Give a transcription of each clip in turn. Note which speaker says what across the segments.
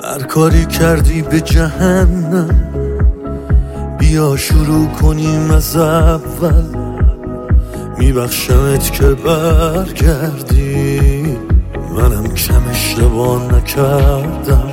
Speaker 1: هر کاری کردی به جهنم، بیا شروع کنیم از اول. میبخشمت که برگردی، منم کم اشتباه نکردم.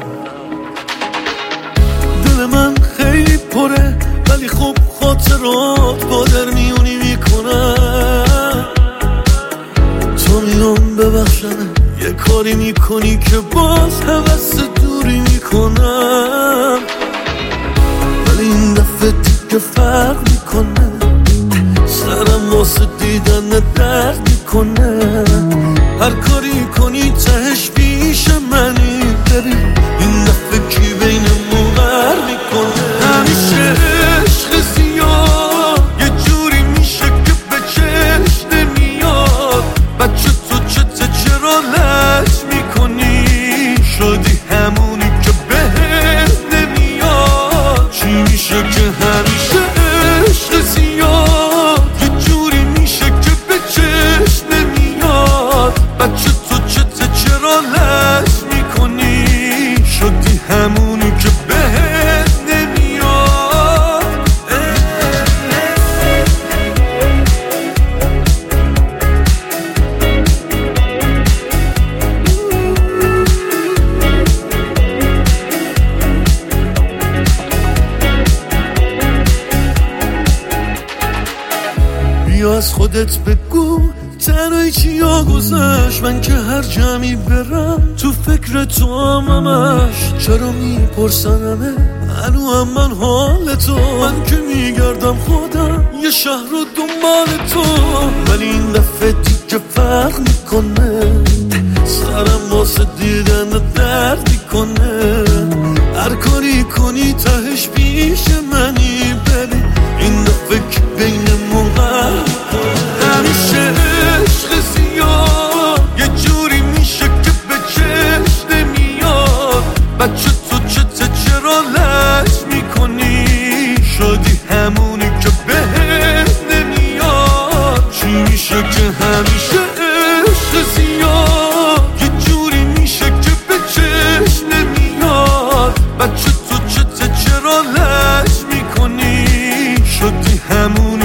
Speaker 1: دل من خیلی پره ولی خب خاطرات با در میونی میکنم. تو میام ببخشم یه کاری میکنی که باز هوس دوری میکنم، ولی این دفعه دیگه فرق میکنه، سرم واسه دیدن درد میکنه. هر کاری کنی تهش پیش منی، ببین این دفعه کی بینمون غر میکنه. همیشه عشق زیاد یه جوری میشه که به چشم نمیاد. بچه تو چرا لش میکنی؟ شدی همونی که بهت نمیاد. چی میشه که همیشه عشق زیاد یه جوری میشه که به چشم نمیاد. بچه تو چرا لش میکنی؟ شدی همونی که بهت نمیاد. بیا از خودت بگو تنهایی چیا گذشت. من که هر جمعی برم تو فکر تو همش. چرا میپرسنمه هنو هم من حال تو؟ من که میگردم خودم یه شهر رو دنبال تو، ولی این دفعه دیگه فرق میکنه، سرم واسه دیدن درد میکنه. هر کاری کنی تهش پیش منی، ببین این دفعه که بینمون غر میکنه. همیشه عشق زیاد یه جوری میشه که به چشم نمیاد. بچه تو چرا لش میکنی؟ شدی همونی که بهت نمیاد. چی میشه که همیشه عشق زیاد یه جوری میشه که به چشم نمیاد. بچه تو چرا لش میکنی؟ شدی همونی